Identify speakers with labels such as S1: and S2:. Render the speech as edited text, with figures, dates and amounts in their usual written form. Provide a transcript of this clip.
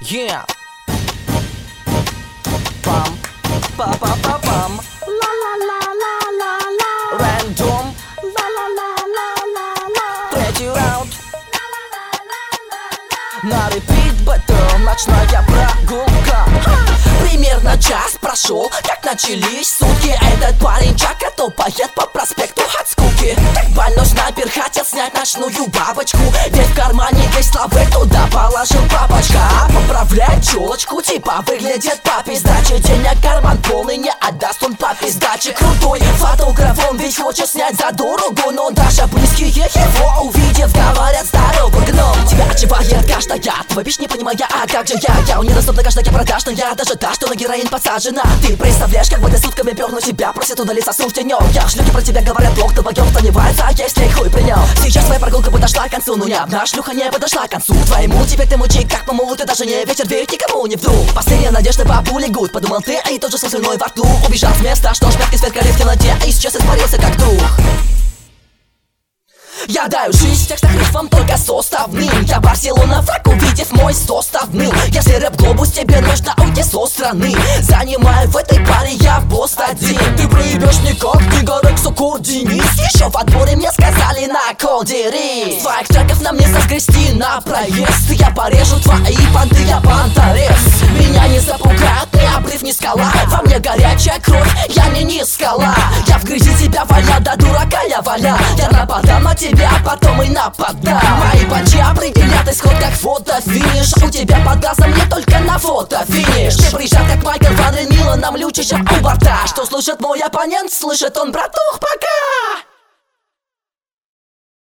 S1: Yeah. Pam, pa pa pa pam.
S2: La la la la la la.
S1: Random.
S2: La la la la la la.
S1: Третий раунд. На репит бэтл, ночная прогулка. Примерно час прошел, как начались сутки. Этот парень Чака топает по проспекту от скуки. Как больной снайпер хотел снять ночную бабочку. Ведь в кармане есть славы, туда положил папочка. Поправляет челочку, типа выглядит папе. Сдачи денег, карман полный, не отдаст он папе сдачи. Крутой фотограф, он ведь хочет снять за дорогу. Но даже близкие его увидев, говорят: здорово, гном. Тебя отчевает каждая твоя вещь, не понимая, а как же я недоступна каждая продажная, даже та, что на героин посажена. Ты представляешь, как бы ты сутками перну тебя просит удалить осужденём. Шлюхи про тебя говорят плохо, вдвоем сомневаются, а если хуй принял. Сейчас твоя прогулка подошла к концу, но ни одна шлюха не подошла к концу. Твоему теперь ты мучи, как помогут, ты даже не вечер, ведь никому не вдруг. Последняя надежда бабули гуд, подумал ты, и тут же со слюной во рту убежал с места, что шпятки сверкали в темноте, и сейчас испарился как друг. Я даю жизнь в текстах рифом только составным. Я Барселона враг, увидев мой состав ныл. Если рэп-глобус, тебе нужно уйти со страны. Занимаю в этой паре я пост один. Ты проебешь никак, не Горексу Денис. Еще в отборе мне сказали на кодери. Своих треков нам не соскрести на проезд. Я порежу твои понты, я понторез. Меня не запугают, ни обрыв, ни скала. Во мне горячая кровь, я не скала. Я в грязи тебя валя, да дурака я валя. Я нападам на тебя, а потом и нападам. Мои панчи определят исход как фото-финиш. У тебя под глазом не только на фото-финиш. Не приезжат как Майкл Ван Рен Миланом Лючичем у борта. Что слышит мой оппонент, слышит он, братух, пока.